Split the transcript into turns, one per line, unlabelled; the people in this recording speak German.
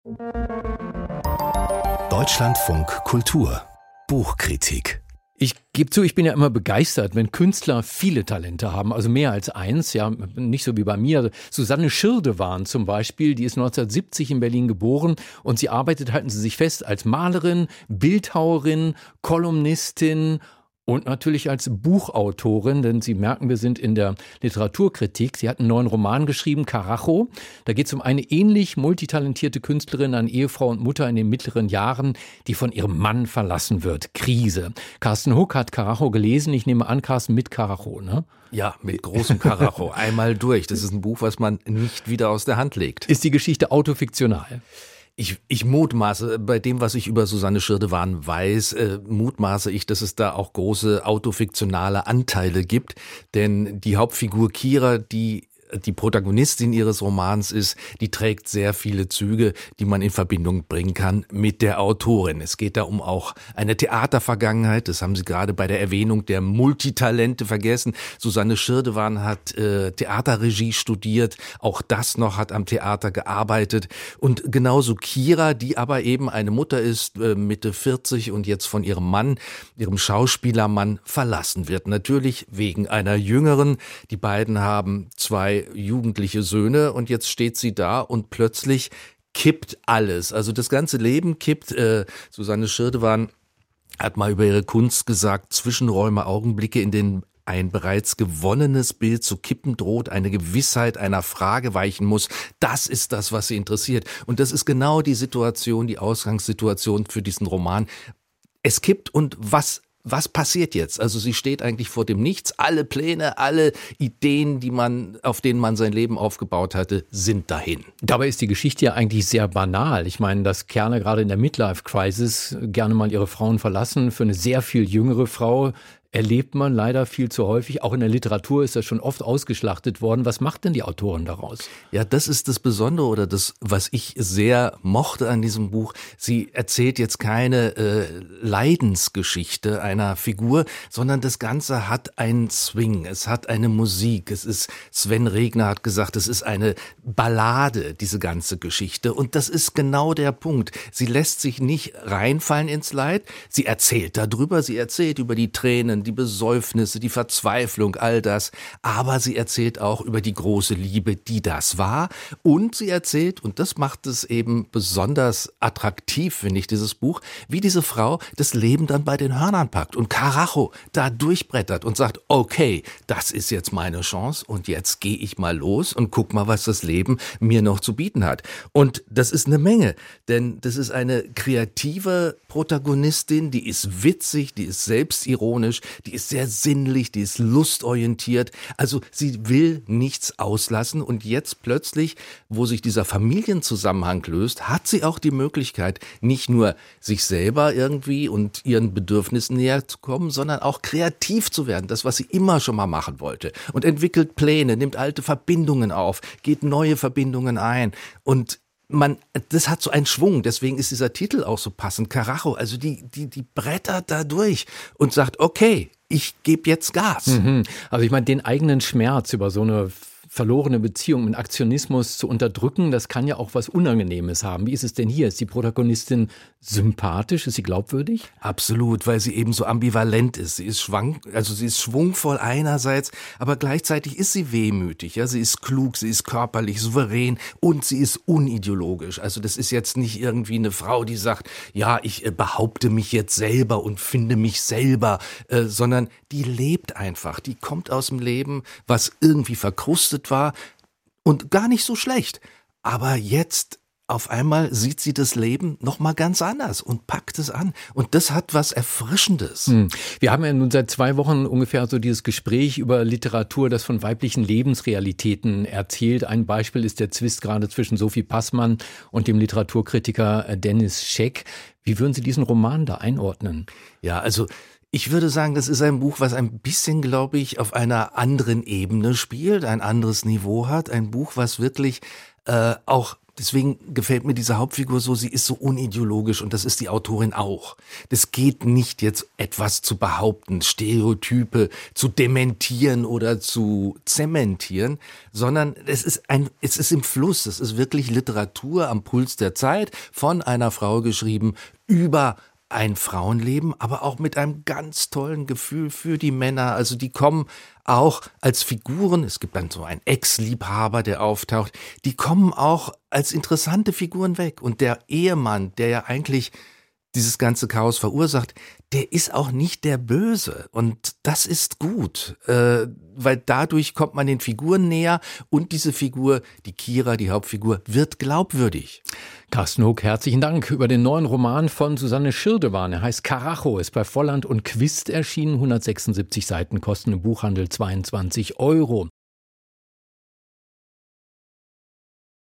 Deutschlandfunk Kultur Buchkritik.
Ich gebe zu, ich bin ja immer begeistert, wenn Künstler viele Talente haben, also mehr als eins, ja, nicht so wie bei mir. Susanne Schirdewan zum Beispiel, die ist 1970 in Berlin geboren und sie arbeitet, halten Sie sich fest, als Malerin, Bildhauerin, Kolumnistin und natürlich als Buchautorin, denn Sie merken, wir sind in der Literaturkritik. Sie hat einen neuen Roman geschrieben, Karacho. Da geht es um eine ähnlich multitalentierte Künstlerin, eine Ehefrau und Mutter in den mittleren Jahren, die von ihrem Mann verlassen wird. Krise. Carsten Huck hat Karacho gelesen. Ich nehme an, Carsten, mit Karacho, ne?
Ja, mit großem Karacho. Einmal durch. Das ist ein Buch, was man nicht wieder aus der Hand legt.
Ist die Geschichte autofiktional?
Ich mutmaße, bei dem, was ich über Susanne Schirdewan weiß, mutmaße ich, dass es da auch große autofiktionale Anteile gibt. Denn die Hauptfigur Kira, die Protagonistin ihres Romans ist, die trägt sehr viele Züge, die man in Verbindung bringen kann mit der Autorin. Es geht da um auch eine Theatervergangenheit, das haben Sie gerade bei der Erwähnung der Multitalente vergessen. Susanne Schirdewan hat Theaterregie studiert, auch das noch, hat am Theater gearbeitet. Und genauso Kira, die aber eben eine Mutter ist, Mitte 40 und jetzt von ihrem Mann, ihrem Schauspielermann, verlassen wird. Natürlich wegen einer Jüngeren. Die beiden haben 2 jugendliche Söhne und jetzt steht sie da und plötzlich kippt alles. Also das ganze Leben kippt. Susanne Schirdewan hat mal über ihre Kunst gesagt, Zwischenräume, Augenblicke, in denen ein bereits gewonnenes Bild zu kippen droht, eine Gewissheit einer Frage weichen muss. Das ist das, was sie interessiert. Und das ist genau die Situation, die Ausgangssituation für diesen Roman. Es kippt und was passiert jetzt? Also sie steht eigentlich vor dem Nichts. Alle Pläne, alle Ideen, auf denen man sein Leben aufgebaut hatte, sind dahin.
Dabei ist die Geschichte ja eigentlich sehr banal. Ich meine, dass Kerle gerade in der Midlife-Crisis gerne mal ihre Frauen verlassen. Für eine sehr viel jüngere Frau erlebt man leider viel zu häufig. Auch in der Literatur ist das schon oft ausgeschlachtet worden. Was macht denn die Autorin daraus?
Ja, das ist das Besondere oder das, was ich sehr mochte an diesem Buch. Sie erzählt jetzt keine Leidensgeschichte einer Figur, sondern das Ganze hat einen Swing. Es hat eine Musik. Sven Regner hat gesagt, es ist eine Ballade, diese ganze Geschichte. Und das ist genau der Punkt. Sie lässt sich nicht reinfallen ins Leid. Sie erzählt darüber. Sie erzählt über die Tränen, die Besäufnisse, die Verzweiflung, all das. Aber sie erzählt auch über die große Liebe, die das war. Und sie erzählt, und das macht es eben besonders attraktiv, finde ich, dieses Buch, wie diese Frau das Leben dann bei den Hörnern packt und Karacho da durchbrettert und sagt, okay, das ist jetzt meine Chance und jetzt gehe ich mal los und guck mal, was das Leben mir noch zu bieten hat. Und das ist eine Menge, denn das ist eine kreative Protagonistin, die ist witzig, die ist selbstironisch, die ist sehr sinnlich, die ist lustorientiert. Also sie will nichts auslassen und jetzt plötzlich, wo sich dieser Familienzusammenhang löst, hat sie auch die Möglichkeit, nicht nur sich selber irgendwie und ihren Bedürfnissen näher zu kommen, sondern auch kreativ zu werden, das, was sie immer schon mal machen wollte, und entwickelt Pläne, nimmt alte Verbindungen auf, geht neue Verbindungen ein und das hat so einen Schwung, deswegen ist dieser Titel auch so passend, Karacho, also die brettert da durch und sagt, okay, ich gebe jetzt Gas.
Also ich meine, den eigenen Schmerz über so eine verlorene Beziehung mit Aktionismus zu unterdrücken, das kann ja auch was Unangenehmes haben. Wie ist es denn hier? Ist die Protagonistin sympathisch? Ist sie glaubwürdig?
Absolut, weil sie eben so ambivalent ist. Sie ist schwungvoll einerseits, aber gleichzeitig ist sie wehmütig. Ja? Sie ist klug, sie ist körperlich, souverän und sie ist unideologisch. Also das ist jetzt nicht irgendwie eine Frau, die sagt, ja, ich behaupte mich jetzt selber und finde mich selber, sondern die lebt einfach. Die kommt aus dem Leben, was irgendwie verkrustet war und gar nicht so schlecht. Aber jetzt auf einmal sieht sie das Leben noch mal ganz anders und packt es an. Und das hat was Erfrischendes.
Wir haben ja nun seit 2 Wochen ungefähr so dieses Gespräch über Literatur, das von weiblichen Lebensrealitäten erzählt. Ein Beispiel ist der Zwist gerade zwischen Sophie Passmann und dem Literaturkritiker Dennis Scheck. Wie würden Sie diesen Roman da einordnen?
Ja, also ich würde sagen, das ist ein Buch, was ein bisschen, glaube ich, auf einer anderen Ebene spielt, ein anderes Niveau hat. Ein Buch, was wirklich auch deswegen gefällt mir diese Hauptfigur so, sie ist so unideologisch und das ist die Autorin auch. Es geht nicht jetzt etwas zu behaupten, Stereotype zu dementieren oder zu zementieren, sondern es ist im Fluss, es ist wirklich Literatur am Puls der Zeit, von einer Frau geschrieben über ein Frauenleben, aber auch mit einem ganz tollen Gefühl für die Männer. Also die kommen auch als Figuren, es gibt dann so einen Ex-Liebhaber, der auftaucht, die kommen auch als interessante Figuren weg. Und der Ehemann, der ja eigentlich dieses ganze Chaos verursacht, der ist auch nicht der Böse. Und das ist gut, weil dadurch kommt man den Figuren näher und diese Figur, die Kira, die Hauptfigur, wird glaubwürdig.
Carsten Hug, herzlichen Dank über den neuen Roman von Susanne Schirdewan. Er heißt Karacho, ist bei Volland und Quist erschienen, 176 Seiten, kosten im Buchhandel 22 €.